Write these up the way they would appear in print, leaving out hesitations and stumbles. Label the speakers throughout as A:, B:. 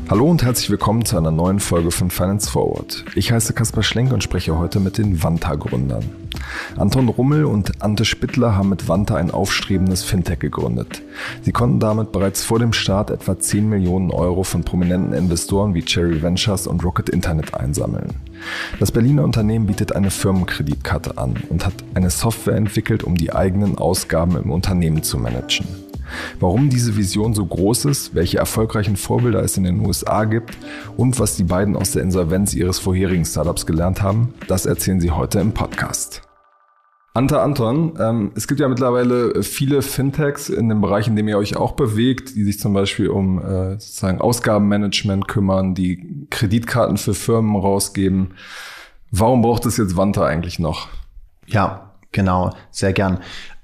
A: Hallo und herzlich willkommen zu einer neuen Folge von Finance Forward. Ich heiße Kaspar Schlenk und spreche heute mit den Vanta-Gründern. Anton Rummel und Ante Spittler haben mit Vanta ein aufstrebendes Fintech gegründet. Sie konnten damit bereits vor dem Start etwa 10 Millionen Euro von prominenten Investoren wie Cherry Ventures und Rocket Internet einsammeln. Das Berliner Unternehmen bietet eine Firmenkreditkarte an und hat eine Software entwickelt, um die eigenen Ausgaben im Unternehmen zu managen. Warum diese Vision so groß ist, welche erfolgreichen Vorbilder es in den USA gibt und was die beiden aus der Insolvenz ihres vorherigen Startups gelernt haben, das erzählen sie heute im Podcast. Anton, es gibt ja mittlerweile viele Fintechs in dem Bereich, in dem ihr euch auch bewegt, die sich zum Beispiel um sozusagen Ausgabenmanagement kümmern, die Kreditkarten für Firmen rausgeben. Warum braucht es jetzt Vanta eigentlich noch?
B: Ja, genau, sehr gern.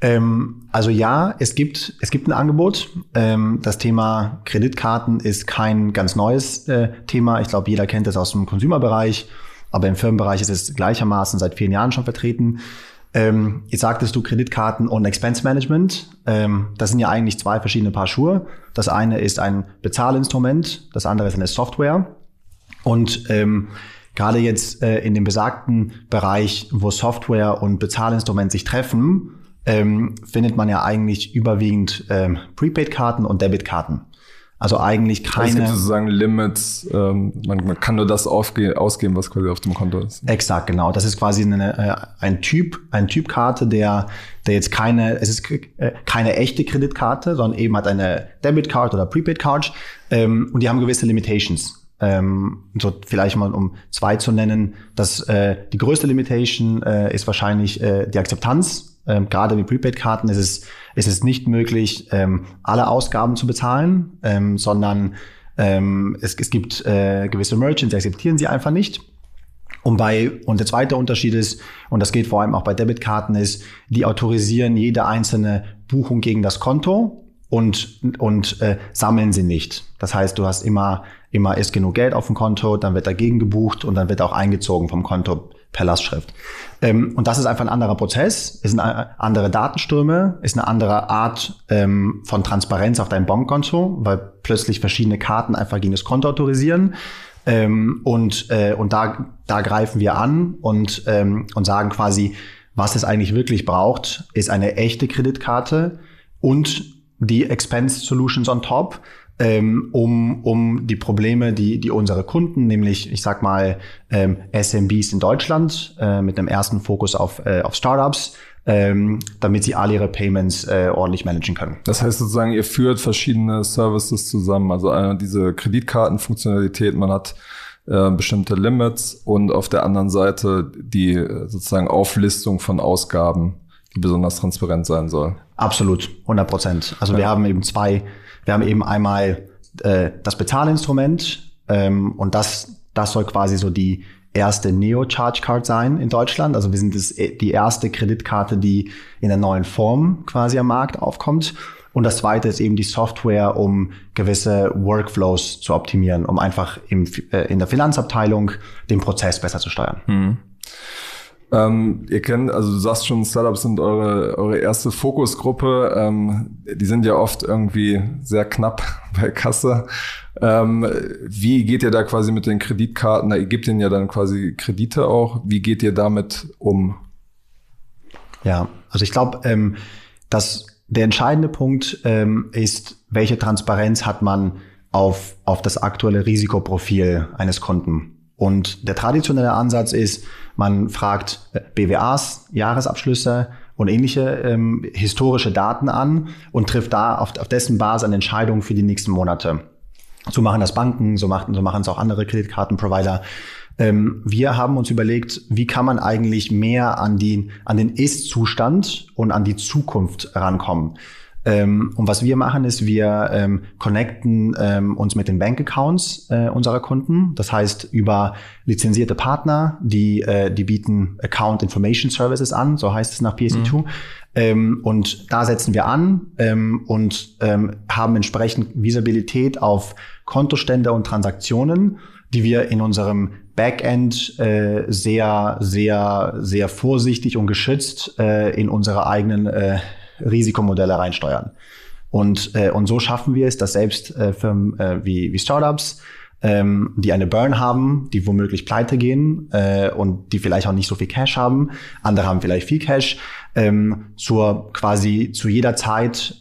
B: Es gibt ein Angebot. Das Thema Kreditkarten ist kein ganz neues Thema. Ich glaube, jeder kennt es aus dem Consumer-Bereich, aber im Firmenbereich ist es gleichermaßen seit vielen Jahren schon vertreten. Jetzt sagtest du Kreditkarten und Expense Management. Das sind ja eigentlich zwei verschiedene Paar Schuhe. Das eine ist ein Bezahlinstrument, das andere ist eine Software. Und gerade jetzt in dem besagten Bereich, wo Software und Bezahlinstrument sich treffen, findet man ja eigentlich überwiegend Prepaid-Karten und Debitkarten. Also eigentlich keine...
A: Es gibt sozusagen Limits, man kann nur das ausgeben, was quasi auf dem Konto ist.
B: Exakt, genau. Das ist quasi ein Typ Karte, der jetzt keine echte Kreditkarte, sondern eben hat eine Debit-Card oder Prepaid-Card und die haben gewisse Limitations. So vielleicht mal um zwei zu nennen, die größte Limitation ist wahrscheinlich die Akzeptanz. Gerade mit Prepaid-Karten ist es nicht möglich, alle Ausgaben zu bezahlen, sondern es gibt gewisse Merchants, die akzeptieren sie einfach nicht. Und der zweite Unterschied ist, und das geht vor allem auch bei Debitkarten, ist, die autorisieren jede einzelne Buchung gegen das Konto und sammeln sie nicht. Das heißt, du hast immer ist genug Geld auf dem Konto, dann wird dagegen gebucht und dann wird auch eingezogen vom Konto per Lastschrift. Und das ist einfach ein anderer Prozess, es sind andere Datenströme, ist eine andere Art von Transparenz auf deinem Bankkonto, weil plötzlich verschiedene Karten einfach gegen das Konto autorisieren. Und da greifen wir an und sagen quasi, was es eigentlich wirklich braucht, ist eine echte Kreditkarte und die Expense Solutions on top, um die Probleme, die unsere Kunden, nämlich ich sag mal SMBs in Deutschland mit einem ersten Fokus auf Startups, damit sie alle ihre Payments ordentlich managen können.
A: Das heißt sozusagen, ihr führt verschiedene Services zusammen, also diese Kreditkartenfunktionalität, man hat bestimmte Limits und auf der anderen Seite die sozusagen Auflistung von Ausgaben, die besonders transparent sein soll.
B: Absolut, 100%. Also wir haben eben einmal das Bezahlinstrument und das soll quasi so die erste Neo-Charge-Card sein in Deutschland. Also wir sind die erste Kreditkarte, die in der neuen Form quasi am Markt aufkommt. Und das zweite ist eben die Software, um gewisse Workflows zu optimieren, um einfach in der Finanzabteilung den Prozess besser zu steuern.
A: Ihr kennt, also du sagst schon, Startups sind eure erste Fokusgruppe. Die sind ja oft irgendwie sehr knapp bei Kasse. Wie geht ihr da quasi mit den Kreditkarten? Ihr gebt ihnen ja dann quasi Kredite auch. Wie geht ihr damit um?
B: Ja, also ich glaube, dass der entscheidende Punkt ist, welche Transparenz hat man auf das aktuelle Risikoprofil eines Kunden. Und der traditionelle Ansatz ist, man fragt BWAs, Jahresabschlüsse und ähnliche historische Daten an und trifft da auf dessen Basis eine Entscheidung für die nächsten Monate. So machen das Banken, so machen es auch andere Kreditkartenprovider. Wir haben uns überlegt, wie kann man eigentlich mehr an den Ist-Zustand und an die Zukunft rankommen. Und was wir machen, ist, wir connecten uns mit den Bankaccounts unserer Kunden. Das heißt, über lizenzierte Partner, die bieten Account Information Services an, so heißt es nach PSD2. Und da setzen wir an und haben entsprechend Visibilität auf Kontostände und Transaktionen, die wir in unserem Backend sehr, sehr, sehr vorsichtig und geschützt in unsere eigenen Risikomodelle reinsteuern. Und so schaffen wir es, dass selbst Firmen wie Startups die eine Burn haben, die womöglich pleite gehen und die vielleicht auch nicht so viel Cash haben. Andere haben vielleicht viel Cash. Zu jeder Zeit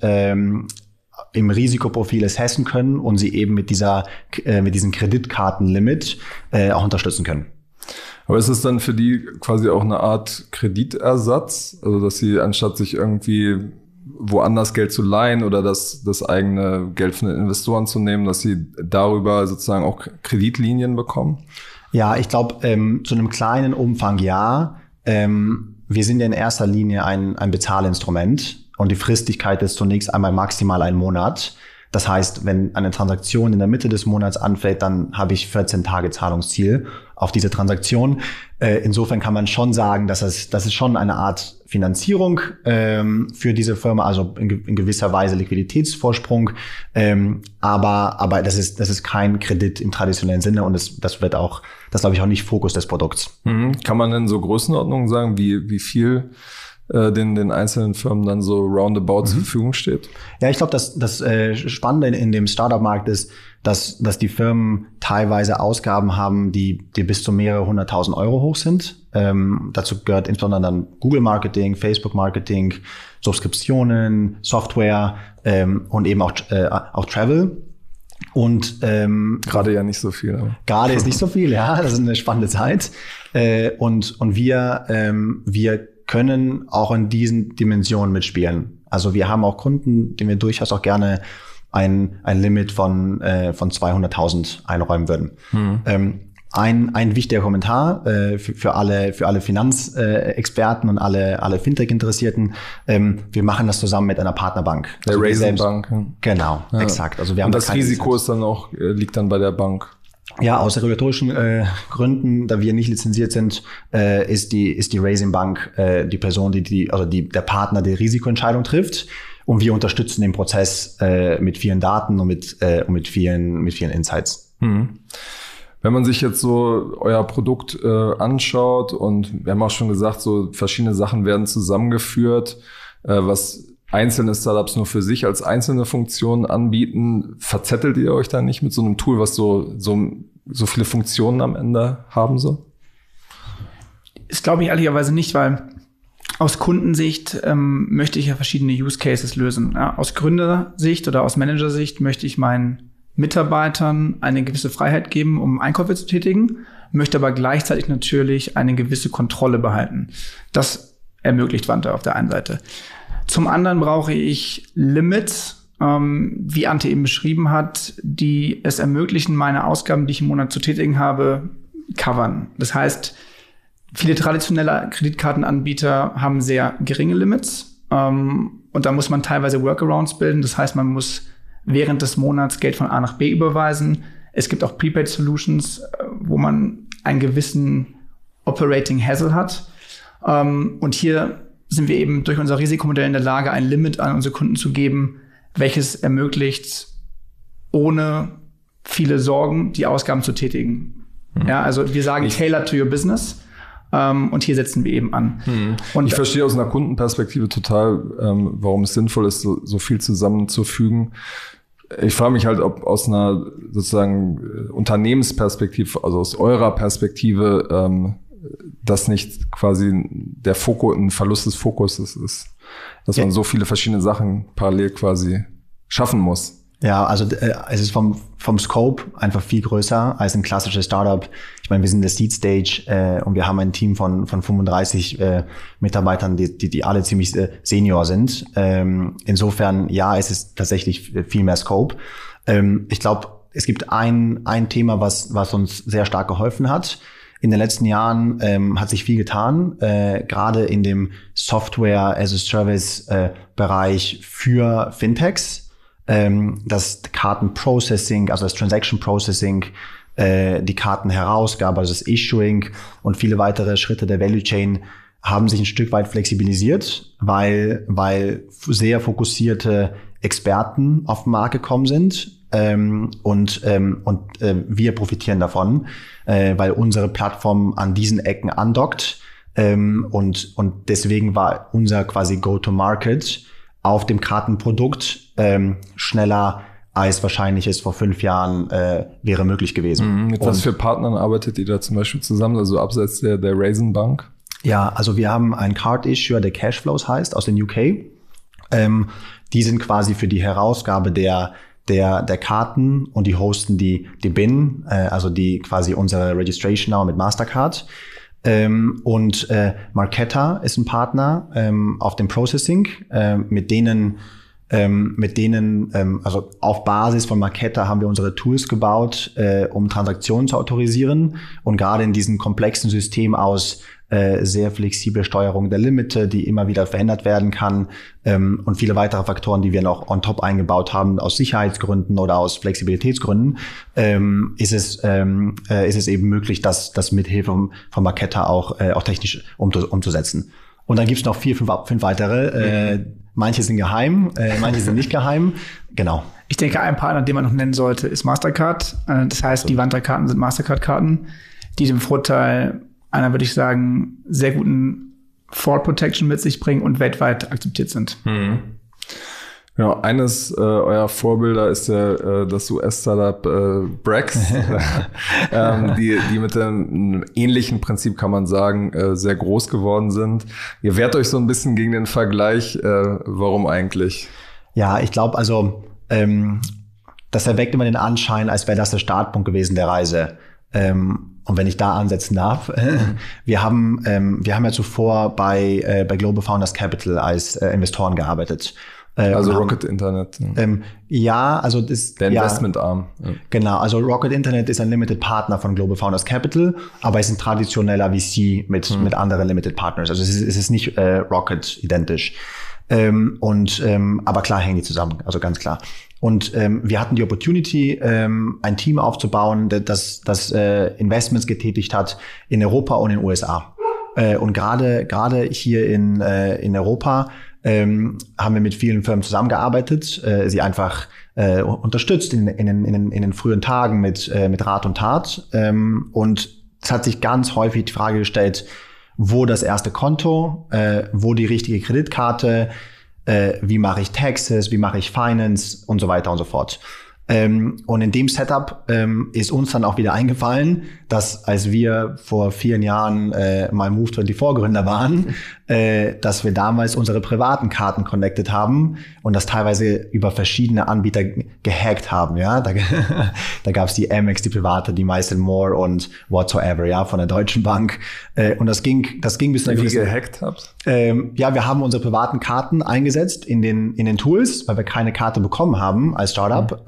B: im Risikoprofil assessen können und sie eben mit diesem Kreditkartenlimit auch unterstützen können.
A: Aber ist es dann für die quasi auch eine Art Kreditersatz? Also, dass sie anstatt sich irgendwie woanders Geld zu leihen oder das eigene Geld von den Investoren zu nehmen, dass sie darüber sozusagen auch Kreditlinien bekommen?
B: Ja, ich glaube, zu einem kleinen Umfang ja. Wir sind ja in erster Linie ein Bezahlinstrument und die Fristigkeit ist zunächst einmal maximal 1 Monat. Das heißt, wenn eine Transaktion in der Mitte des Monats anfällt, dann habe ich 14 Tage Zahlungsziel auf diese Transaktion. Insofern kann man schon sagen, dass es schon eine Art Finanzierung für diese Firma, also in gewisser Weise Liquiditätsvorsprung. Aber das ist kein Kredit im traditionellen Sinne und das glaube ich auch nicht Fokus des Produkts.
A: Kann man denn so Größenordnungen sagen, wie viel den einzelnen Firmen dann so roundabout zur Verfügung steht?
B: Ja, ich glaube, das Spannende in dem Startup-Markt ist, dass die Firmen teilweise Ausgaben haben, die bis zu mehrere 100.000 Euro hoch sind. Dazu gehört insbesondere dann Google-Marketing, Facebook-Marketing, Subskriptionen, Software und eben auch Travel. Und
A: gerade ja nicht so viel. Aber.
B: Gerade ist nicht so viel, ja. Das ist eine spannende Zeit. Und wir können auch in diesen Dimensionen mitspielen. Also wir haben auch Kunden, denen wir durchaus auch gerne ein Limit von 200.000 einräumen würden. Ein wichtiger Kommentar für alle Finanzexperten und alle Fintech-Interessierten. Wir machen das zusammen mit einer Partnerbank.
A: Der also Raisin Bank.
B: Genau, ja. Exakt. Also wir haben
A: und das Risiko ist dann auch liegt dann bei der Bank.
B: Ja, aus regulatorischen Gründen, da wir nicht lizenziert sind, ist die Raisin Bank die Person, der Partner, der Risikoentscheidung trifft. Und wir unterstützen den Prozess mit vielen Daten und mit vielen Insights.
A: Wenn man sich jetzt so euer Produkt anschaut und wir haben auch schon gesagt, so verschiedene Sachen werden zusammengeführt, was einzelne Startups nur für sich als einzelne Funktionen anbieten, verzettelt ihr euch da nicht mit so einem Tool, was so viele Funktionen am Ende haben soll?
C: Das glaube ich ehrlicherweise nicht, weil aus Kundensicht möchte ich ja verschiedene Use Cases lösen. Ja, aus Gründersicht oder aus Managersicht möchte ich meinen Mitarbeitern eine gewisse Freiheit geben, um Einkäufe zu tätigen, möchte aber gleichzeitig natürlich eine gewisse Kontrolle behalten. Das ermöglicht Vanta auf der einen Seite. Zum anderen brauche ich Limits, wie Ante eben beschrieben hat, die es ermöglichen, meine Ausgaben, die ich im Monat zu tätigen habe, covern. Das heißt, viele traditionelle Kreditkartenanbieter haben sehr geringe Limits und da muss man teilweise Workarounds bilden. Das heißt, man muss während des Monats Geld von A nach B überweisen. Es gibt auch Prepaid Solutions, wo man einen gewissen Operating Hassle hat. Und hier sind wir eben durch unser Risikomodell in der Lage, ein Limit an unsere Kunden zu geben, welches ermöglicht, ohne viele Sorgen die Ausgaben zu tätigen. Ja, also wir sagen tailored to your business. Und hier setzen wir eben an. Und
A: ich verstehe aus einer Kundenperspektive total, warum es sinnvoll ist, so viel zusammenzufügen. Ich frage mich halt, ob aus einer sozusagen Unternehmensperspektive, also aus eurer Perspektive, das nicht quasi ein Verlust des Fokuses ist, dass man so viele verschiedene Sachen parallel quasi schaffen muss.
B: Ja, also es ist vom Scope einfach viel größer als ein klassisches Startup. Ich meine, wir sind in der Seed Stage und wir haben ein Team von 35 Mitarbeitern, die alle ziemlich senior sind. Insofern, ja, es ist tatsächlich viel mehr Scope. Ich glaube, es gibt ein Thema, was uns sehr stark geholfen hat. In den letzten Jahren hat sich viel getan, gerade in dem Software-as-a-Service-Bereich für Fintechs. Das Kartenprocessing, also das Transaction Processing, die Kartenherausgabe, also das Issuing und viele weitere Schritte der Value Chain haben sich ein Stück weit flexibilisiert, weil sehr fokussierte Experten auf den Markt gekommen sind. Und wir profitieren davon, weil unsere Plattform an diesen Ecken andockt. Und deswegen war unser quasi Go-to-Market auf dem Kartenprodukt schneller als wahrscheinlich es vor 5 Jahren wäre möglich gewesen.
A: Mit was für Partnern arbeitet ihr da zum Beispiel zusammen, also abseits der Raisin Bank?
B: Ja, also wir haben einen Card-Issuer, der Cashflows heißt, aus den UK. Die sind quasi für die Herausgabe der Karten und die hosten die BIN, also die quasi unsere Registration Now mit Mastercard. Und Marqeta ist ein Partner auf dem Processing, mit denen also auf Basis von Marqeta haben wir unsere Tools gebaut, um Transaktionen zu autorisieren. Und gerade in diesem komplexen System aus sehr flexible Steuerung der Limite, die immer wieder verändert werden kann, und viele weitere Faktoren, die wir noch on top eingebaut haben, aus Sicherheitsgründen oder aus Flexibilitätsgründen, ist es eben möglich, das mit Hilfe von Marqeta auch technisch umzusetzen. Und dann gibt's noch 5 weitere. Manche sind geheim, manche sind nicht geheim. Genau.
C: Ich denke, ein Partner, den man noch nennen sollte, ist Mastercard. Das heißt, die Vanta-Karten sind Mastercard-Karten, die den Vorteil einer, würde ich sagen, sehr guten Fraud Protection mit sich bringen und weltweit akzeptiert sind.
A: Ja, eines eurer Vorbilder ist das US-Startup Brex, die mit einem ähnlichen Prinzip, kann man sagen, sehr groß geworden sind. Ihr wehrt euch so ein bisschen gegen den Vergleich. Warum eigentlich?
B: Ja, ich glaube, also das erweckt immer den Anschein, als wäre das der Startpunkt gewesen der Reise. Und wenn ich da ansetzen darf, wir haben ja zuvor bei Global Founders Capital als Investoren gearbeitet.
A: Also Rocket Internet.
B: Ja, also das
A: der Investmentarm.
B: Ja. Genau, also Rocket Internet ist ein Limited Partner von Global Founders Capital, aber ist ein traditioneller VC mit anderen Limited Partners. Also es ist nicht Rocket identisch. Aber klar hängen die zusammen, also ganz klar. Und wir hatten die Opportunity, ein Team aufzubauen, das Investments getätigt hat in Europa und in den USA. Und gerade hier in Europa haben wir mit vielen Firmen zusammengearbeitet, sie einfach unterstützt in den frühen Tagen mit Rat und Tat. Und es hat sich ganz häufig die Frage gestellt, wo das erste Konto, wo die richtige Kreditkarte, wie mache ich Taxes, wie mache ich Finance und so weiter und so fort. Und in dem Setup ist uns dann auch wieder eingefallen, dass als wir vor 4 Jahren mal Move24 Gründer waren, dass wir damals unsere privaten Karten connected haben und das teilweise über verschiedene Anbieter gehackt haben. Ja, da gab es die Amex, die private, die Mice & More und whatsoever, ja, von der Deutschen Bank. Und das ging bis
A: wie ihr gehackt habt?
B: Ja, wir haben unsere privaten Karten eingesetzt in den Tools, weil wir keine Karte bekommen haben als Startup.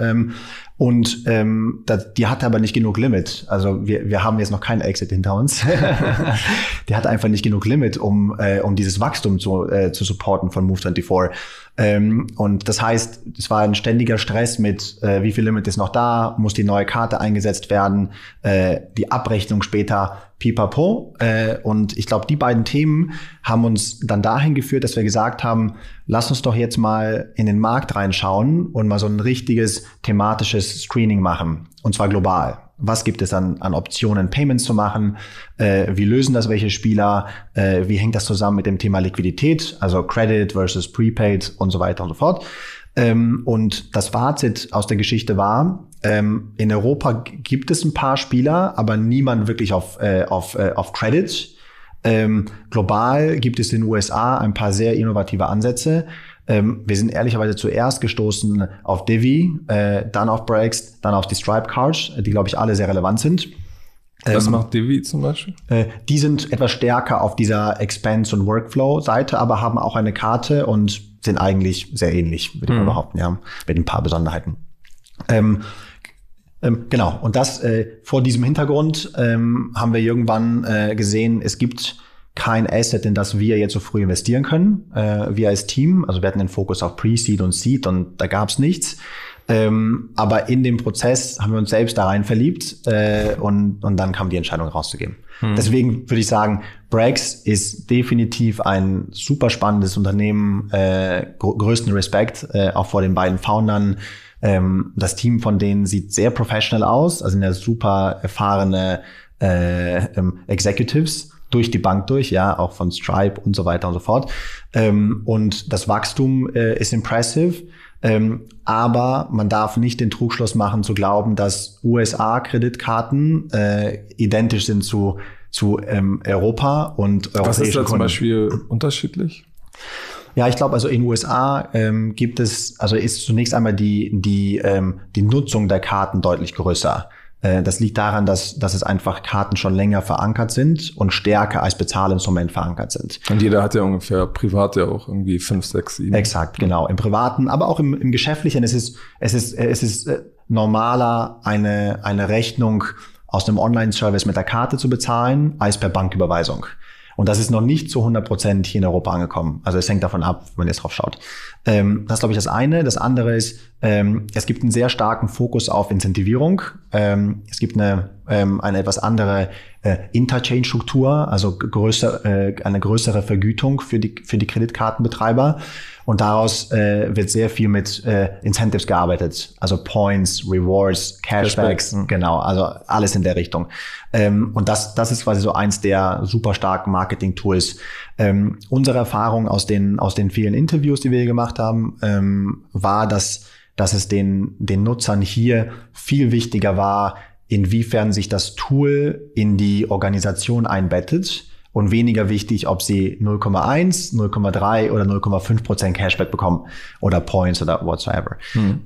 B: Die hatte aber nicht genug Limit. Also wir haben jetzt noch keinen Exit hinter uns. Die hatte einfach nicht genug Limit, um dieses Wachstum zu supporten von Move24. Und das heißt, es war ein ständiger Stress mit, wie viel Limit ist noch da, muss die neue Karte eingesetzt werden, die Abrechnung später, pipapo. Und ich glaube, die beiden Themen haben uns dann dahin geführt, dass wir gesagt haben, lass uns doch jetzt mal in den Markt reinschauen und mal so ein richtiges thematisches Screening machen. Und zwar global. Was gibt es an Optionen, Payments zu machen? Wie lösen das welche Spieler? Wie hängt das zusammen mit dem Thema Liquidität? Also Credit versus Prepaid und so weiter und so fort. Und das Fazit aus der Geschichte war, in Europa gibt es ein paar Spieler, aber niemand wirklich auf Credit. Global gibt es in den USA ein paar sehr innovative Ansätze. Wir sind ehrlicherweise zuerst gestoßen auf Divvy, dann auf Brex, dann auf die Stripe Cards, die, glaube ich, alle sehr relevant sind.
A: Was macht Divvy zum Beispiel?
B: Die sind etwas stärker auf dieser Expense- und Workflow-Seite, aber haben auch eine Karte und sind eigentlich sehr ähnlich, würde ich mal behaupten, ja, mit ein paar Besonderheiten. Genau, und das vor diesem Hintergrund haben wir irgendwann gesehen, es gibt kein Asset, in das wir jetzt so früh investieren können. Wir als Team, also wir hatten den Fokus auf Pre-Seed und Seed und da gab's nichts. Aber in dem Prozess haben wir uns selbst da rein verliebt und dann kam die Entscheidung rauszugeben. Deswegen würde ich sagen, Brex ist definitiv ein super spannendes Unternehmen, größten Respekt auch vor den beiden Foundern. Das Team von denen sieht sehr professional aus, also sind ja super erfahrene Executives durch die Bank durch, ja, auch von Stripe und so weiter und so fort. Und das Wachstum ist impressive. Aber man darf nicht den Trugschluss machen, zu glauben, dass USA-Kreditkarten identisch sind zu Europa und europäischen
A: Was ist da zum
B: Kunden.
A: Beispiel unterschiedlich?
B: Ja, ich glaube, also in den USA gibt es, also ist zunächst einmal die Nutzung der Karten deutlich größer. Das liegt daran, dass es einfach Karten schon länger verankert sind und stärker als Bezahlinstrument verankert sind.
A: Und jeder hat ja ungefähr privat ja auch irgendwie 5, 6, 7.
B: Exakt, genau. Im Privaten, aber auch im Geschäftlichen. Es ist normaler, eine Rechnung aus einem Online-Service mit der Karte zu bezahlen, als per Banküberweisung. Und das ist noch nicht zu 100% hier in Europa angekommen. Also es hängt davon ab, wenn ihr jetzt drauf schaut. Das ist, glaube ich, das eine. Das andere ist, es gibt einen sehr starken Fokus auf Incentivierung. Es gibt eine etwas andere Interchange-Struktur, also eine größere Vergütung für die Kreditkartenbetreiber. Und daraus wird sehr viel mit Incentives gearbeitet, also Points, Rewards, Cashbacks, genau, also alles in der Richtung. Und das ist quasi so eins der super starken Marketing-Tools. Unsere Erfahrung aus den vielen Interviews, die wir gemacht haben, war, dass es den Nutzern hier viel wichtiger war, inwiefern sich das Tool in die Organisation einbettet. Und weniger wichtig, ob sie 0,1, 0,3 oder 0,5% Cashback bekommen oder Points oder whatsoever.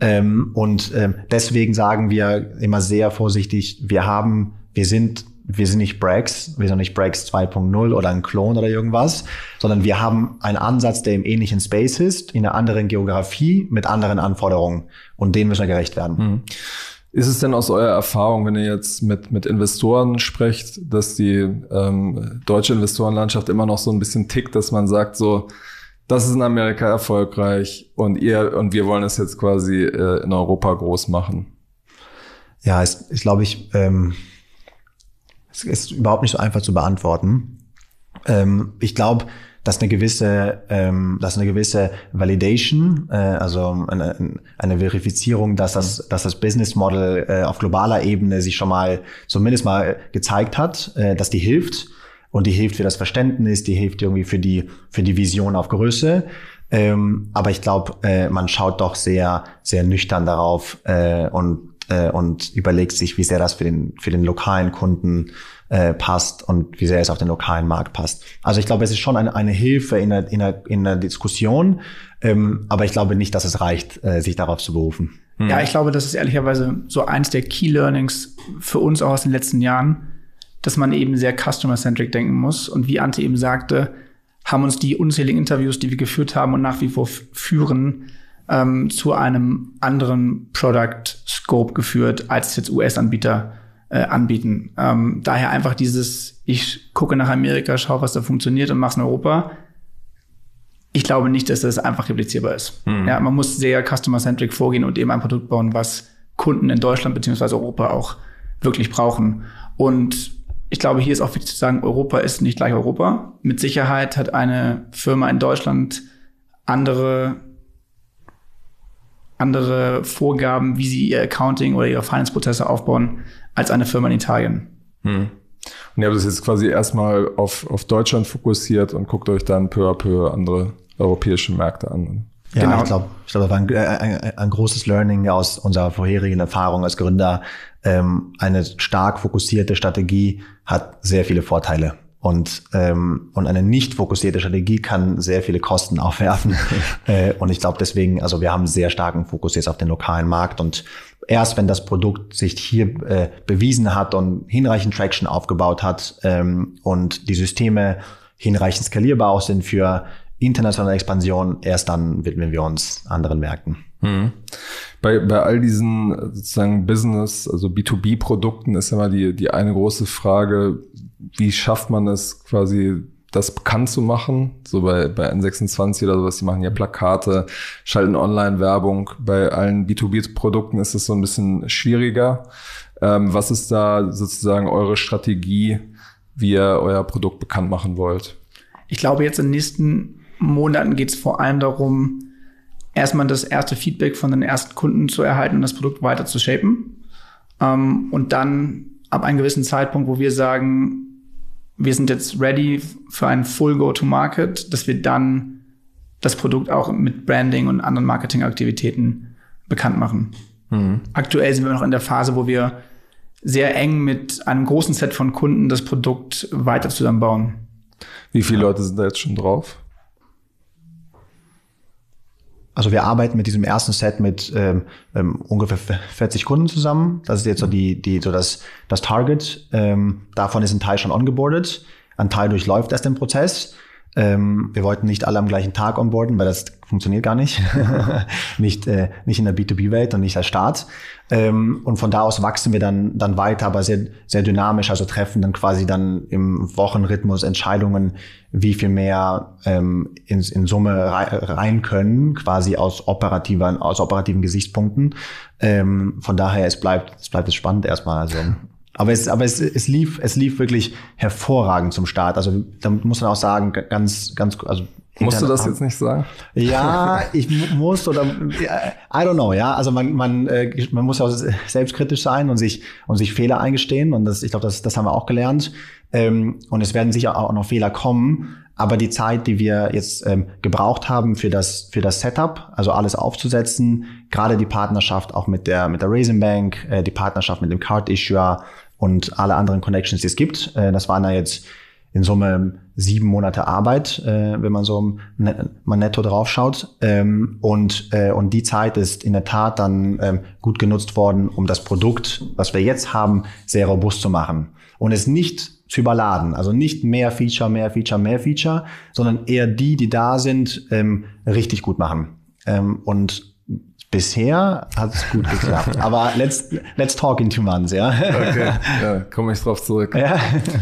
B: Deswegen sagen wir immer sehr vorsichtig, wir sind nicht Brax, wir sind nicht Brax 2.0 oder ein Klon oder irgendwas, sondern wir haben einen Ansatz, der im ähnlichen Space ist, in einer anderen Geografie, mit anderen Anforderungen. Und denen müssen wir gerecht werden.
A: Ist es denn aus eurer Erfahrung, wenn ihr jetzt mit Investoren sprecht, dass die deutsche Investorenlandschaft immer noch so ein bisschen tickt, dass man sagt so, das ist in Amerika erfolgreich und wir wollen es jetzt quasi in Europa groß machen?
B: Ja, es ist überhaupt nicht so einfach zu beantworten. Ich glaube, dass eine gewisse Validation, also eine Verifizierung, dass das Business Model auf globaler Ebene sich schon mal zumindest mal gezeigt hat, dass die hilft. Und die hilft für das Verständnis, die hilft irgendwie für die Vision auf Größe. Aber ich glaube, man schaut doch sehr, sehr nüchtern darauf und überlegt sich, wie sehr das für den lokalen Kunden passt und wie sehr es auf den lokalen Markt passt. Also ich glaube, es ist schon eine Hilfe in der Diskussion, aber ich glaube nicht, dass es reicht, sich darauf zu berufen.
C: Ja, ich glaube, das ist ehrlicherweise so eins der Key Learnings für uns auch aus den letzten Jahren, dass man eben sehr customer-centric denken muss. Und wie Ante eben sagte, haben uns die unzähligen Interviews, die wir geführt haben und nach wie vor führen, zu einem anderen Product Scope geführt, als jetzt US-Anbieter anbieten. Daher einfach ich gucke nach Amerika, schaue, was da funktioniert und mache es in Europa. Ich glaube nicht, dass das einfach replizierbar ist. Ja, man muss sehr customer-centric vorgehen und eben ein Produkt bauen, was Kunden in Deutschland bzw. Europa auch wirklich brauchen. Und ich glaube, hier ist auch wichtig zu sagen, Europa ist nicht gleich Europa. Mit Sicherheit hat eine Firma in Deutschland andere Vorgaben, wie sie ihr Accounting oder ihre Finance-Prozesse aufbauen, als eine Firma in Italien.
A: Und ihr habt das jetzt quasi erstmal auf Deutschland fokussiert und guckt euch dann peu à peu andere europäische Märkte an.
B: Ja,
C: genau.
B: Ich glaube, das war ein großes Learning aus unserer vorherigen Erfahrung als Gründer. Eine stark fokussierte Strategie hat sehr viele Vorteile. Und eine nicht fokussierte Strategie kann sehr viele Kosten aufwerfen. Und ich glaube deswegen, also wir haben einen sehr starken Fokus jetzt auf den lokalen Markt. Und erst wenn das Produkt sich hier bewiesen hat und hinreichend Traction aufgebaut hat und die Systeme hinreichend skalierbar auch sind für internationale Expansion, erst dann widmen wir uns anderen Märkten.
A: Bei all diesen sozusagen Business, also B2B-Produkten ist immer die eine große Frage, wie schafft man es quasi, das bekannt zu machen? So bei N26 oder sowas, die machen ja Plakate, schalten Online-Werbung. Bei allen B2B-Produkten ist es so ein bisschen schwieriger. Was ist da sozusagen eure Strategie, wie ihr euer Produkt bekannt machen wollt?
C: Ich glaube, jetzt in den nächsten Monaten geht es vor allem darum, erstmal das erste Feedback von den ersten Kunden zu erhalten und das Produkt weiter zu shapen. Und dann ab einem gewissen Zeitpunkt, wo wir sagen, wir sind jetzt ready für ein Full Go-to-Market, dass wir dann das Produkt auch mit Branding und anderen Marketingaktivitäten bekannt machen. Aktuell sind wir noch in der Phase, wo wir sehr eng mit einem großen Set von Kunden das Produkt weiter zusammenbauen.
A: Wie viele Leute sind da jetzt schon drauf?
B: Also wir arbeiten mit diesem ersten Set mit ungefähr 40 Kunden zusammen. Das ist jetzt so das Target. Davon ist ein Teil schon ongeboardet. Ein Teil durchläuft erst den Prozess. Wir wollten nicht alle am gleichen Tag onboarden, weil das funktioniert gar nicht. nicht in der B2B-Welt und nicht als Start. Und von da aus wachsen wir dann weiter, aber sehr, sehr dynamisch, also treffen dann quasi dann im Wochenrhythmus Entscheidungen, wie viel mehr in Summe rein können, quasi aus operativen Gesichtspunkten. Von daher, es bleibt spannend erstmal. Also. Aber es lief wirklich hervorragend zum Start. Also da muss man auch sagen, ganz, also
A: musst du das jetzt nicht sagen?
B: Ja, ich muss oder I don't know, ja. Also man muss ja auch selbstkritisch sein und sich Fehler eingestehen und ich glaube, das haben wir auch gelernt. Und es werden sicher auch noch Fehler kommen. Aber die Zeit, die wir jetzt gebraucht haben für das Setup, also alles aufzusetzen, gerade die Partnerschaft auch mit der Raisin Bank, die Partnerschaft mit dem Card Issuer und alle anderen Connections, die es gibt, das waren ja jetzt in Summe 7 Monate Arbeit, wenn man so mal netto draufschaut. Und die Zeit ist in der Tat dann gut genutzt worden, um das Produkt, was wir jetzt haben, sehr robust zu machen. Und es nicht zu überladen. Also nicht mehr Feature, sondern eher die da sind, richtig gut machen. Und bisher hat es gut geklappt. Aber let's talk in 2 months, ja.
A: Okay, ja, komme ich drauf zurück. Ja.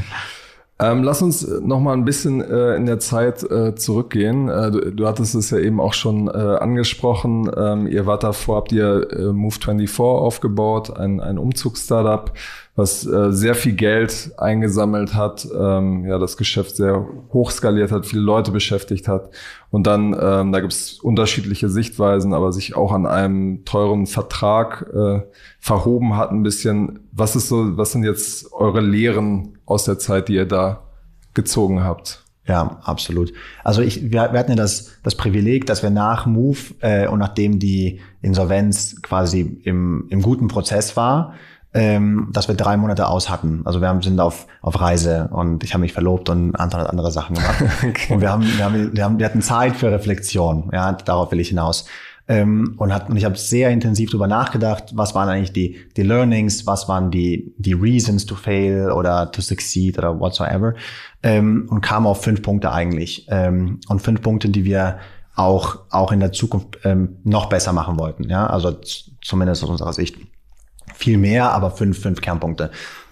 A: Lass uns noch mal ein bisschen in der Zeit zurückgehen. Du hattest es ja eben auch schon angesprochen. Ihr wart davor, habt ihr Move24 aufgebaut, ein Umzugsstartup, was sehr viel Geld eingesammelt hat, das Geschäft sehr hoch skaliert hat, viele Leute beschäftigt hat. Und dann, da gibt es unterschiedliche Sichtweisen, aber sich auch an einem teuren Vertrag verhoben hat ein bisschen. Was sind jetzt eure Lehren aus der Zeit, die ihr da gezogen habt?
B: Ja, absolut. Also wir hatten ja das Privileg, dass wir nach Move und nachdem die Insolvenz quasi im guten Prozess war, dass wir 3 Monate aus hatten. Also wir sind auf Reise und ich habe mich verlobt und Anton hat andere Sachen gemacht. Okay. Und wir hatten Zeit für Reflexion. Ja, darauf will ich hinaus. Und ich habe sehr intensiv darüber nachgedacht, was waren eigentlich die Learnings, was waren die Reasons to fail oder to succeed oder whatsoever. Und kam auf 5 Punkte eigentlich. Und 5 Punkte, die wir auch in der Zukunft noch besser machen wollten. Ja, also zumindest aus unserer Sicht. Viel mehr, aber 5 Kernpunkte.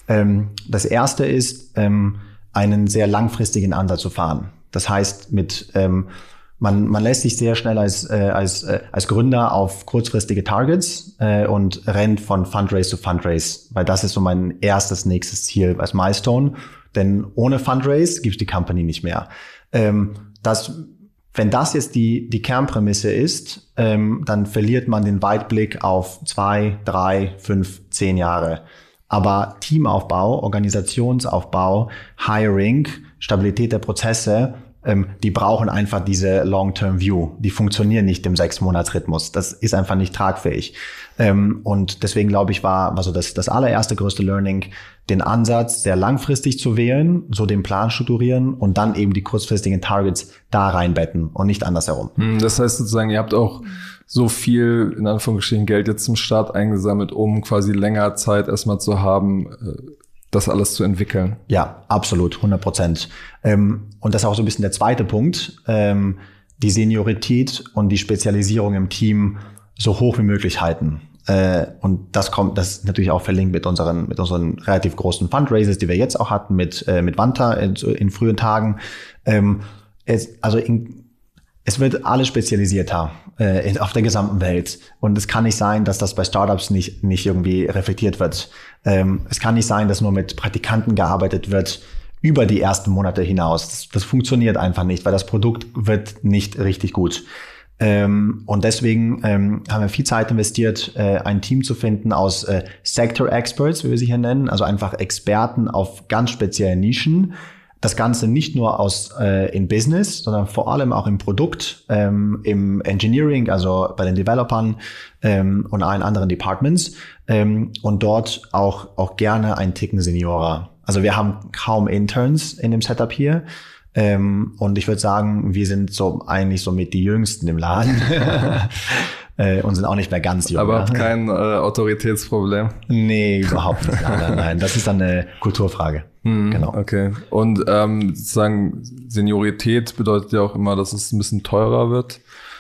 B: Das erste ist, einen sehr langfristigen Ansatz zu fahren. Das heißt, man lässt sich sehr schnell als Gründer auf kurzfristige Targets und rennt von Fundraise zu Fundraise, weil das ist so mein nächstes Ziel als Milestone. Denn ohne Fundraise gibt's die Company nicht mehr. Wenn das jetzt die Kernprämisse ist, dann verliert man den Weitblick auf 2, 3, 5, 10 Jahre. Aber Teamaufbau, Organisationsaufbau, Hiring, Stabilität der Prozesse, die brauchen einfach diese Long-Term-View. Die funktionieren nicht im 6-Monats-Rhythmus. Das ist einfach nicht tragfähig. Und deswegen glaube ich, war so das allererste größte Learning, den Ansatz sehr langfristig zu wählen, so den Plan strukturieren und dann eben die kurzfristigen Targets da reinbetten und nicht andersherum.
A: Das heißt sozusagen, ihr habt auch so viel, in Anführungsstrichen, Geld jetzt zum Start eingesammelt, um quasi länger Zeit erstmal zu haben, das alles zu entwickeln.
B: Ja, absolut, 100%. Und das ist auch so ein bisschen der zweite Punkt, die Seniorität und die Spezialisierung im Team so hoch wie möglich halten. Und das ist natürlich auch verlinkt mit unseren relativ großen Fundraisers, die wir jetzt auch hatten mit Vanta in frühen Tagen. Es wird alles spezialisierter auf der gesamten Welt. Und es kann nicht sein, dass das bei Startups nicht irgendwie reflektiert wird. Es kann nicht sein, dass nur mit Praktikanten gearbeitet wird über die ersten Monate hinaus. Das funktioniert einfach nicht, weil das Produkt wird nicht richtig gut. Und deswegen haben wir viel Zeit investiert, ein Team zu finden aus Sector Experts, wie wir sie hier nennen, also einfach Experten auf ganz speziellen Nischen, das Ganze nicht nur in Business, sondern vor allem auch im Produkt, im Engineering, also bei den Developern und allen anderen Departments und dort auch gerne einen Ticken Seniorer. Also wir haben kaum Interns in dem Setup hier. Und ich würde sagen, wir sind eigentlich mit die Jüngsten im Laden und sind auch nicht mehr ganz jung.
A: Aber kein Autoritätsproblem?
B: Nee, überhaupt nicht. Nein. Das ist dann eine Kulturfrage. Genau.
A: Okay. Und sozusagen Seniorität bedeutet ja auch immer, dass es ein bisschen teurer wird.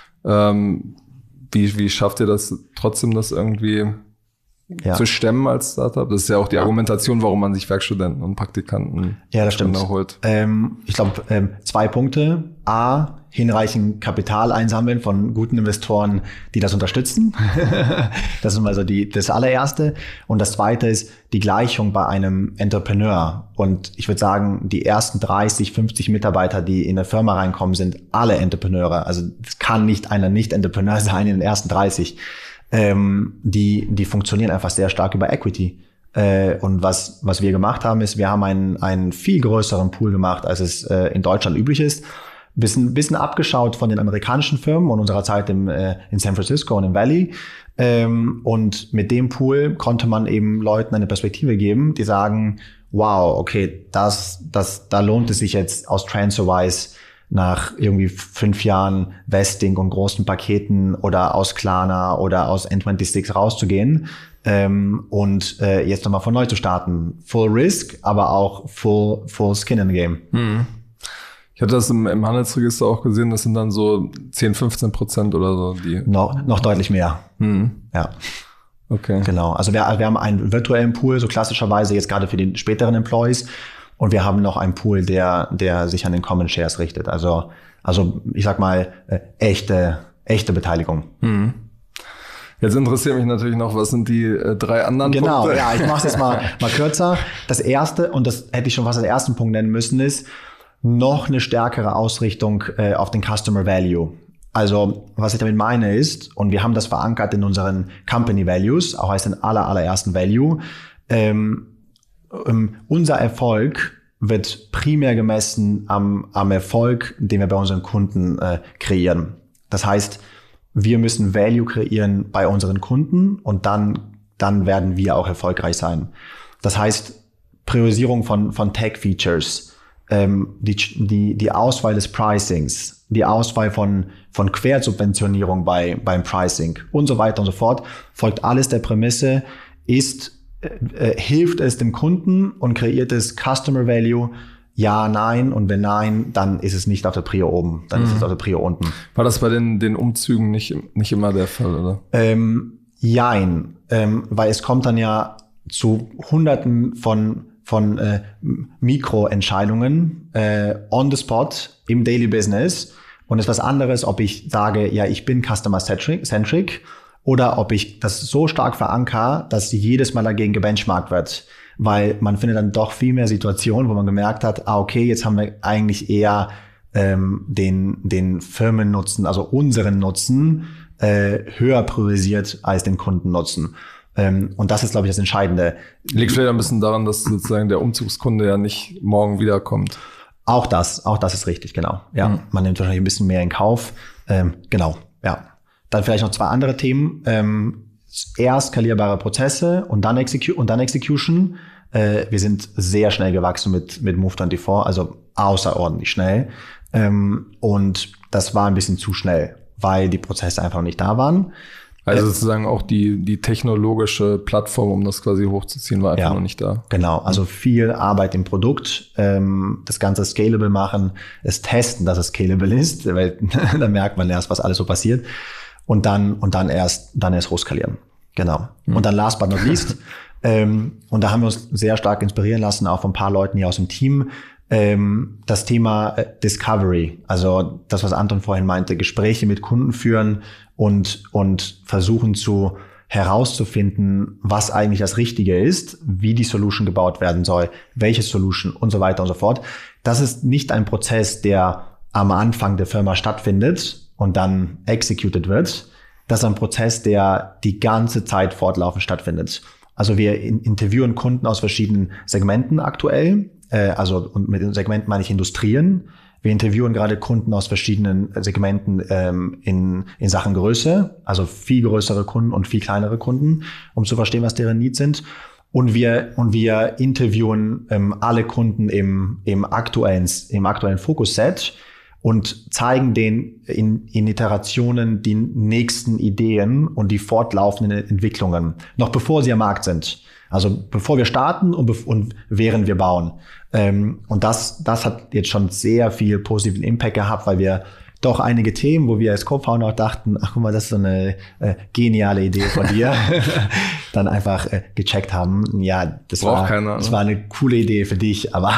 A: Wie schafft ihr das trotzdem, das irgendwie zu stemmen als Startup? Das ist ja auch die Argumentation, warum man sich Werkstudenten und Praktikanten
B: das stimmt.
A: holt.
B: Ich glaube, 2 Punkte. A, hinreichend Kapital einsammeln von guten Investoren, die das unterstützen. Das ist mal so das allererste. Und das zweite ist die Gleichung bei einem Entrepreneur. Und ich würde sagen, die ersten 30, 50 Mitarbeiter, die in eine Firma reinkommen, sind alle Entrepreneure. Also es kann nicht einer Nicht-Entrepreneur sein in den ersten 30. Die funktionieren einfach sehr stark über Equity. Und was wir gemacht haben, ist, wir haben einen viel größeren Pool gemacht, als es in Deutschland üblich ist. Bisschen abgeschaut von den amerikanischen Firmen und unserer Zeit in San Francisco und im Valley. Und mit dem Pool konnte man eben Leuten eine Perspektive geben, die sagen, wow, okay, da lohnt es sich jetzt aus TransferWise nach irgendwie 5 Jahren Vesting und großen Paketen oder aus Klarna oder aus N26 rauszugehen und jetzt nochmal von neu zu starten. Full Risk, aber auch full Skin in the Game.
A: Ich hatte das im Handelsregister auch gesehen, das sind dann so 10-15% oder so. Die
B: noch deutlich mehr. Ja.
A: Okay.
B: Genau. Also wir haben einen virtuellen Pool, so klassischerweise jetzt gerade für die späteren Employees. Und wir haben noch einen Pool, der sich an den Common Shares richtet. Also ich sag mal, echte Beteiligung.
A: Jetzt interessiert mich natürlich noch, was sind die 3 anderen Punkte?
B: Genau, ja, ich mache es jetzt mal kürzer. Das erste, und das hätte ich schon fast als ersten Punkt nennen müssen, ist noch eine stärkere Ausrichtung auf den Customer Value. Also was ich damit meine ist, und wir haben das verankert in unseren Company Values, auch als den allerersten Value, unser Erfolg wird primär gemessen am Erfolg, den wir bei unseren Kunden kreieren. Das heißt, wir müssen Value kreieren bei unseren Kunden und dann werden wir auch erfolgreich sein. Das heißt, Priorisierung von Tech-Features, die Auswahl des Pricings, die Auswahl von Quersubventionierung beim Pricing und so weiter und so fort, folgt alles der Prämisse, hilft es dem Kunden und kreiert es Customer Value? Ja, nein. Und wenn nein, dann ist es nicht auf der Prio oben. Dann ist es auf der Prio unten.
A: War das bei den Umzügen nicht immer der Fall, oder?
B: Jein. Weil es kommt dann ja zu Hunderten von Mikroentscheidungen on the spot im Daily Business. Und es ist was anderes, ob ich sage, ja, ich bin Customer-centric oder ob ich das so stark verankere, dass jedes Mal dagegen gebenchmarkt wird. Weil man findet dann doch viel mehr Situationen, wo man gemerkt hat, okay, jetzt haben wir eigentlich eher den Firmennutzen, also unseren Nutzen, höher priorisiert als den Kundennutzen. Und das ist, glaube ich, das Entscheidende.
A: Liegt vielleicht ein bisschen daran, dass sozusagen der Umzugskunde ja nicht morgen wiederkommt.
B: Auch das ist richtig, genau. Ja, man nimmt wahrscheinlich ein bisschen mehr in Kauf. Genau, ja. Dann vielleicht noch 2 andere Themen. Erst skalierbare Prozesse und dann Execution. Wir sind sehr schnell gewachsen mit Move24, also außerordentlich schnell. Und das war ein bisschen zu schnell, weil die Prozesse einfach noch nicht da waren.
A: Also sozusagen auch die technologische Plattform, um das quasi hochzuziehen, war einfach noch nicht da.
B: Genau, also viel Arbeit im Produkt, das Ganze scalable machen, es testen, dass es scalable ist, weil da merkt man erst, was alles so passiert. Und dann erst hochskalieren. Genau. Und dann last but not least, und da haben wir uns sehr stark inspirieren lassen, auch von ein paar Leuten hier aus dem Team, das Thema Discovery. Also das, was Anton vorhin meinte, Gespräche mit Kunden führen und versuchen herauszufinden, was eigentlich das Richtige ist, wie die Solution gebaut werden soll, welche Solution und so weiter und so fort. Das ist nicht ein Prozess, der am Anfang der Firma stattfindet und dann executed wird. Das ist ein Prozess, der die ganze Zeit fortlaufend stattfindet. Also wir interviewen Kunden aus verschiedenen Segmenten aktuell, und mit dem Segment meine ich Industrien. Wir interviewen gerade Kunden aus verschiedenen Segmenten in Sachen Größe, also viel größere Kunden und viel kleinere Kunden, um zu verstehen, was deren Needs sind. Und wir interviewen alle Kunden im aktuellen Fokusset und zeigen denen in Iterationen die nächsten Ideen und die fortlaufenden Entwicklungen, noch bevor sie am Markt sind. Also bevor wir starten und während wir bauen. Und das hat jetzt schon sehr viel positiven Impact gehabt, weil wir doch einige Themen, wo wir als Co-Founder auch dachten, ach guck mal, das ist so eine geniale Idee von dir, dann einfach gecheckt haben. Ja, das war eine coole Idee für dich, aber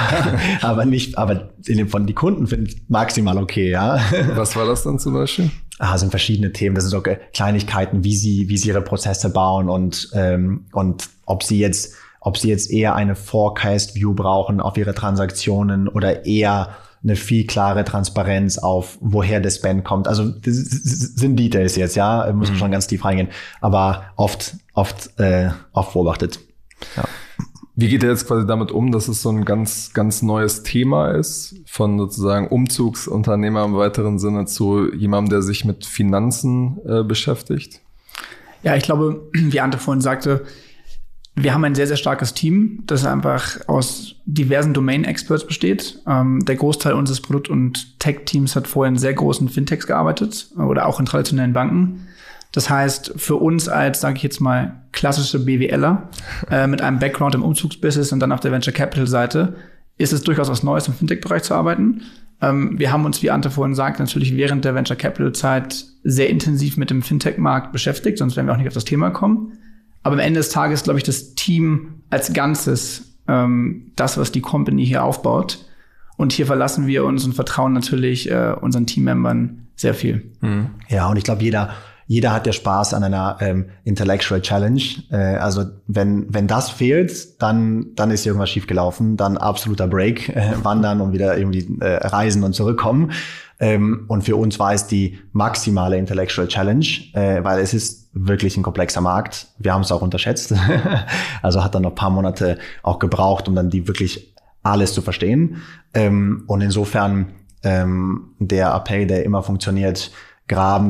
B: von die Kunden finden es maximal okay, ja.
A: Was war das dann zum Beispiel?
B: Sind verschiedene Themen. Das sind so Kleinigkeiten, wie sie ihre Prozesse bauen und ob sie jetzt eher eine Forecast-View brauchen auf ihre Transaktionen oder eher eine viel klare Transparenz auf, woher der Spend kommt. Also das sind Details jetzt, ja, muss man schon ganz tief reingehen, aber oft beobachtet. Ja.
A: Wie geht ihr jetzt quasi damit um, dass es so ein ganz, ganz neues Thema ist, von sozusagen Umzugsunternehmer im weiteren Sinne zu jemandem, der sich mit Finanzen beschäftigt? Ja,
C: ich glaube, wie Ante vorhin sagte, wir haben ein sehr, sehr starkes Team, das einfach aus diversen Domain-Experts besteht. Der Großteil unseres Produkt- und Tech-Teams hat vorher in sehr großen Fintechs gearbeitet oder auch in traditionellen Banken. Das heißt, für uns als, sage ich jetzt mal, klassische BWLer mit einem Background im Umzugsbusiness und dann auf der Venture-Capital-Seite ist es durchaus was Neues im Fintech-Bereich zu arbeiten. Wir haben uns, wie Ante vorhin sagt, natürlich während der Venture-Capital-Zeit sehr intensiv mit dem Fintech-Markt beschäftigt, sonst wären wir auch nicht auf das Thema kommen. Aber am Ende des Tages, glaube ich, das Team als Ganzes, das, was die Company hier aufbaut. Und hier verlassen wir uns und vertrauen natürlich unseren Teammembern sehr viel.
B: Mhm. Ja, und ich glaube, jeder hat ja Spaß an einer Intellectual Challenge. Also wenn das fehlt, dann ist irgendwas schiefgelaufen. Dann absoluter Break, wandern und wieder irgendwie reisen und zurückkommen. Und für uns war es die maximale Intellectual Challenge, weil es ist wirklich ein komplexer Markt. Wir haben es auch unterschätzt. Also hat dann noch ein paar Monate auch gebraucht, um dann die wirklich alles zu verstehen. Und insofern der Appell, der immer funktioniert, graben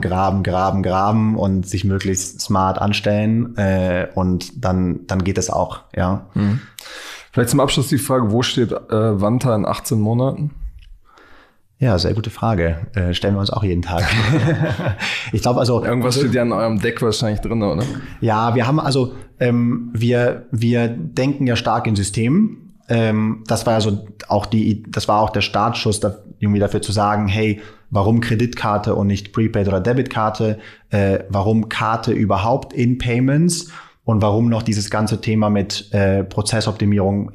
B: und sich möglichst smart anstellen und dann geht es auch, ja. Mhm.
A: Vielleicht zum Abschluss die Frage, wo steht Vanta in 18 Monaten?
B: Ja, sehr gute Frage. Stellen wir uns auch jeden Tag. Ich glaube also...
A: Irgendwas steht ja an eurem Deck wahrscheinlich drin, oder?
B: Ja, wir haben also, wir denken ja stark in Systemen. Das war ja so auch das war auch der Startschuss irgendwie dafür zu sagen, hey, warum Kreditkarte und nicht Prepaid oder Debitkarte? Warum Karte überhaupt in Payments? Und warum noch dieses ganze Thema mit Prozessoptimierung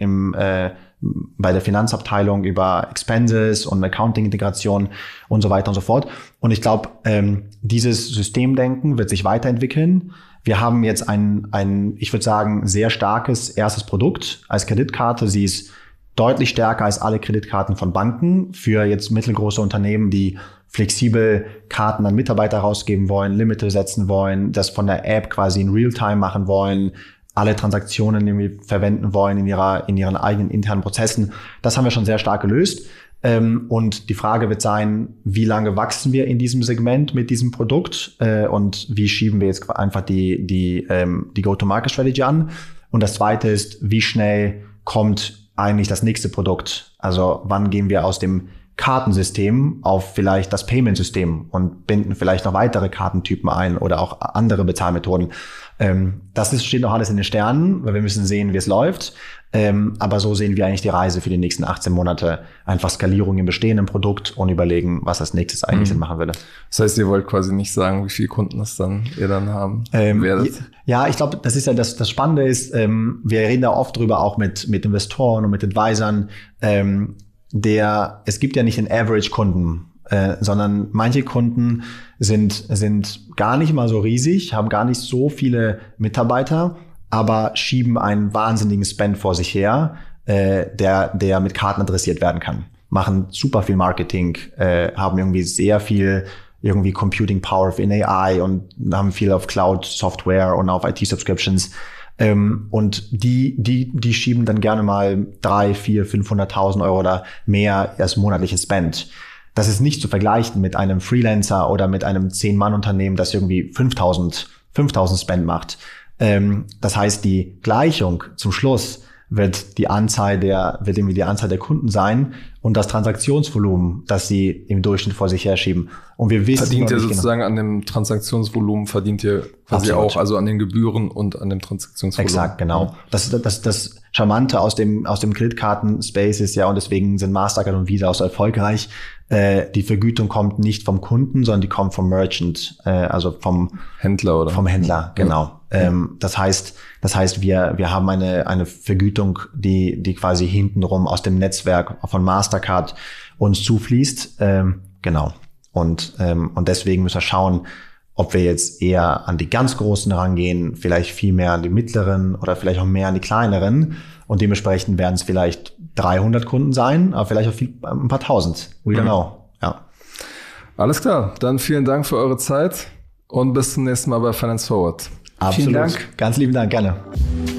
B: bei der Finanzabteilung über Expenses und Accounting-Integration und so weiter und so fort. Und ich glaube, dieses Systemdenken wird sich weiterentwickeln. Wir haben jetzt ein, ich würde sagen, sehr starkes erstes Produkt als Kreditkarte. Sie ist deutlich stärker als alle Kreditkarten von Banken für jetzt mittelgroße Unternehmen, die flexibel Karten an Mitarbeiter rausgeben wollen, Limite setzen wollen, das von der App quasi in Realtime machen wollen, alle Transaktionen irgendwie verwenden wollen in ihren eigenen internen Prozessen. Das haben wir schon sehr stark gelöst. Und die Frage wird sein, wie lange wachsen wir in diesem Segment mit diesem Produkt und wie schieben wir jetzt einfach die Go-to-Market-Strategy an. Und das Zweite ist, wie schnell kommt eigentlich das nächste Produkt? Also wann gehen wir aus dem Kartensystem auf vielleicht das Payment-System und binden vielleicht noch weitere Kartentypen ein oder auch andere Bezahlmethoden. Das steht noch alles in den Sternen, weil wir müssen sehen, wie es läuft. Aber so sehen wir eigentlich die Reise für die nächsten 18 Monate. Einfach Skalierung im bestehenden Produkt und überlegen, was als nächstes eigentlich Sinn machen würde.
A: Das heißt, ihr wollt quasi nicht sagen, wie viele Kunden ihr dann haben werdet?
B: Ja, ich glaube, das ist ja das Spannende ist, wir reden da oft drüber, auch mit Investoren und mit Advisern, es gibt ja nicht den Average-Kunden, sondern manche Kunden sind gar nicht mal so riesig, haben gar nicht so viele Mitarbeiter, aber schieben einen wahnsinnigen Spend vor sich her, der mit Karten adressiert werden kann. Machen super viel Marketing, haben irgendwie sehr viel irgendwie Computing Power in AI und haben viel auf Cloud Software und auf IT Subscriptions. Und die schieben dann gerne mal 3, 4, 500.000 Euro oder mehr als monatlichen Spend. Das ist nicht zu vergleichen mit einem Freelancer oder mit einem 10-Mann-Unternehmen, das irgendwie 5.000 Spend macht. Das heißt, die Gleichung zum Schluss wird die Anzahl der Kunden sein und das Transaktionsvolumen, das sie im Durchschnitt vor sich herschieben. Und wir wissen
A: verdient ihr sozusagen an dem Transaktionsvolumen, verdient ihr quasi auch, also an den Gebühren und an dem Transaktionsvolumen.
B: Exakt, genau. Das Charmante aus dem Kreditkarten-Space ist ja, und deswegen sind Mastercard und Visa auch so erfolgreich, die Vergütung kommt nicht vom Kunden, sondern die kommt vom Merchant, also vom
A: Händler, oder?
B: Vom Händler, genau. Das heißt, wir haben eine Vergütung, die quasi hintenrum aus dem Netzwerk von Mastercard uns zufließt, genau. Und deswegen müssen wir schauen, ob wir jetzt eher an die ganz Großen rangehen, vielleicht viel mehr an die mittleren oder vielleicht auch mehr an die kleineren. Und dementsprechend werden es vielleicht 300 Kunden sein, aber vielleicht auch ein paar tausend. We don't know. Ja.
A: Alles klar. Dann vielen Dank für eure Zeit und bis zum nächsten Mal bei Finance Forward.
B: Absolut.
C: Vielen Dank.
B: Ganz lieben Dank. Gerne.